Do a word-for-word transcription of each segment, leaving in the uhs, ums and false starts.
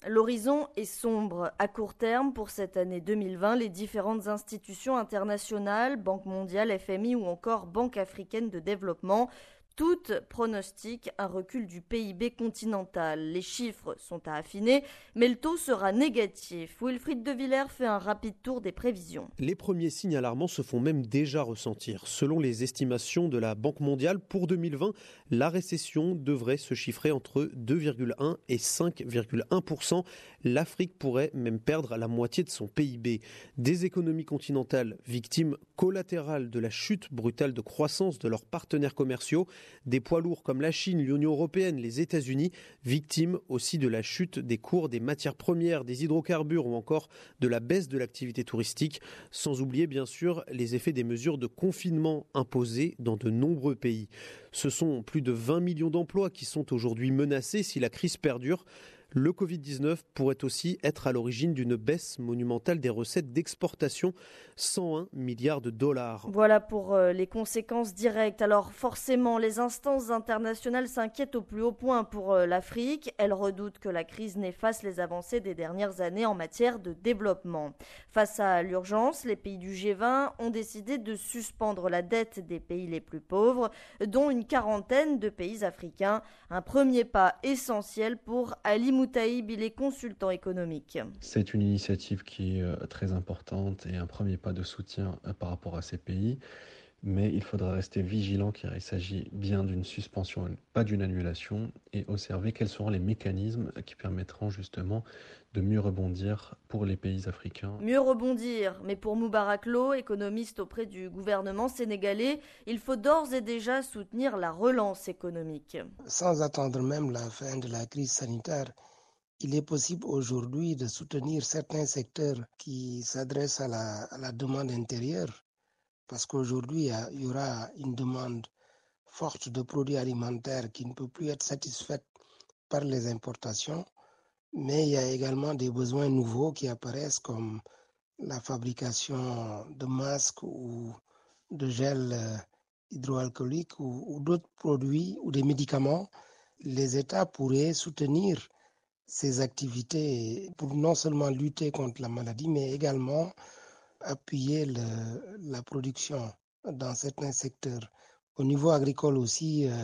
L'horizon est sombre. À court terme, pour cette année deux mille vingt, les différentes institutions internationales, Banque mondiale, F M I ou encore Banque africaine de développement, toutes pronostiquent un recul du P I B continental. Les chiffres sont à affiner, mais le taux sera négatif. Wilfried de Villers fait un rapide tour des prévisions. Les premiers signes alarmants se font même déjà ressentir. Selon les estimations de la Banque mondiale, pour deux mille vingt, la récession devrait se chiffrer entre deux virgule un et cinq virgule un pour cent. L'Afrique pourrait même perdre la moitié de son P I B. Des économies continentales victimes collatérales de la chute brutale de croissance de leurs partenaires commerciaux. Des poids lourds comme la Chine, l'Union européenne, les États-Unis, victimes aussi de la chute des cours des matières premières, des hydrocarbures ou encore de la baisse de l'activité touristique, sans oublier bien sûr les effets des mesures de confinement imposées dans de nombreux pays. Ce sont plus de vingt millions d'emplois qui sont aujourd'hui menacés si la crise perdure. Le covid dix-neuf pourrait aussi être à l'origine d'une baisse monumentale des recettes d'exportation, cent un milliards de dollars. Voilà pour euh, les conséquences directes. Alors forcément, les instances internationales s'inquiètent au plus haut point pour euh, l'Afrique. Elles redoutent que la crise n'efface les avancées des dernières années en matière de développement. Face à l'urgence, les pays du G vingt ont décidé de suspendre la dette des pays les plus pauvres, dont une quarantaine de pays africains. Un premier pas essentiel pour Ali Moutaïb, il est consultant économique. C'est une initiative qui est très importante et un premier pas de soutien par rapport à ces pays, mais il faudra rester vigilant car il s'agit bien d'une suspension, pas d'une annulation, et observer quels seront les mécanismes qui permettront justement de mieux rebondir pour les pays africains. Mieux rebondir, mais pour Moubarak Lo, économiste auprès du gouvernement sénégalais, il faut d'ores et déjà soutenir la relance économique. Sans attendre même la fin de la crise sanitaire, il est possible aujourd'hui de soutenir certains secteurs qui s'adressent à la, à la demande intérieure, parce qu'aujourd'hui, il y aura une demande forte de produits alimentaires qui ne peut plus être satisfaite par les importations, mais il y a également des besoins nouveaux qui apparaissent comme la fabrication de masques ou de gel hydroalcoolique ou, ou d'autres produits ou des médicaments. Les États pourraient soutenir ces activités pour non seulement lutter contre la maladie, mais également appuyer le, la production dans certains secteurs. Au niveau agricole aussi, euh,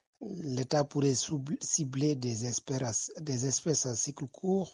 l'État pourrait cibler des espèces, des espèces à cycle court,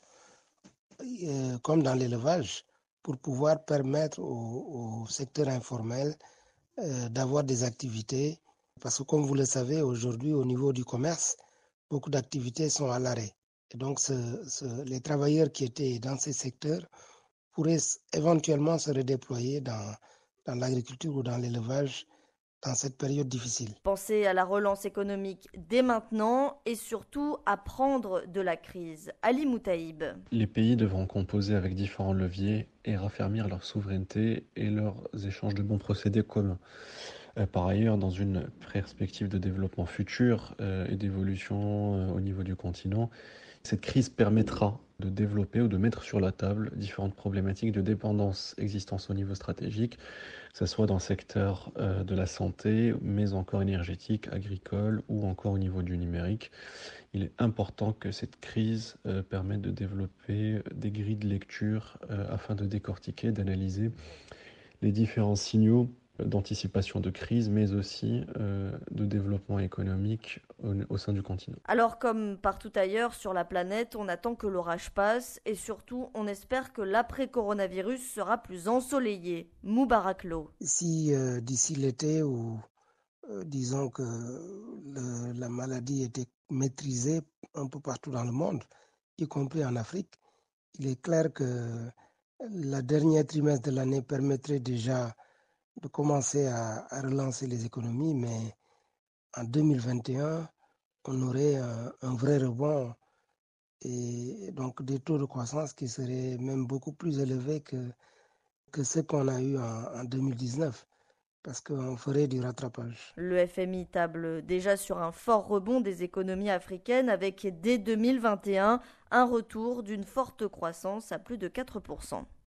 euh, comme dans l'élevage, pour pouvoir permettre au, au secteur informel euh, d'avoir des activités. Parce que comme vous le savez, aujourd'hui, au niveau du commerce, beaucoup d'activités sont à l'arrêt. Et donc, ce, ce, les travailleurs qui étaient dans ces secteurs pourraient éventuellement se redéployer dans, dans l'agriculture ou dans l'élevage dans cette période difficile. Pensez à la relance économique dès maintenant et surtout apprendre de la crise. Ali Moutaïb. Les pays devront composer avec différents leviers et raffermir leur souveraineté et leurs échanges de bons procédés communs. Euh, par ailleurs, dans une perspective de développement futur euh, et d'évolution euh, au niveau du continent, cette crise permettra de développer ou de mettre sur la table différentes problématiques de dépendance existence au niveau stratégique, que ce soit dans le secteur euh, de la santé, mais encore énergétique, agricole ou encore au niveau du numérique. Il est important que cette crise euh, permette de développer des grilles de lecture euh, afin de décortiquer, d'analyser les différents signaux d'anticipation de crise, mais aussi euh, de développement économique au, au sein du continent. Alors, comme partout ailleurs sur la planète, on attend que l'orage passe et surtout, on espère que l'après-coronavirus sera plus ensoleillé. Moubarak Lo. Si euh, d'ici l'été ou euh, disons que le, la maladie était maîtrisée un peu partout dans le monde, y compris en Afrique, il est clair que le dernier trimestre de l'année permettrait déjà de commencer à, à relancer les économies, mais en deux mille vingt et un, on aurait un, un vrai rebond et donc des taux de croissance qui seraient même beaucoup plus élevés que, que ceux qu'on a eu en, en deux mille dix-neuf, parce qu'on ferait du rattrapage. Le F M I table déjà sur un fort rebond des économies africaines avec dès deux mille vingt et un un retour d'une forte croissance à plus de quatre pour cent.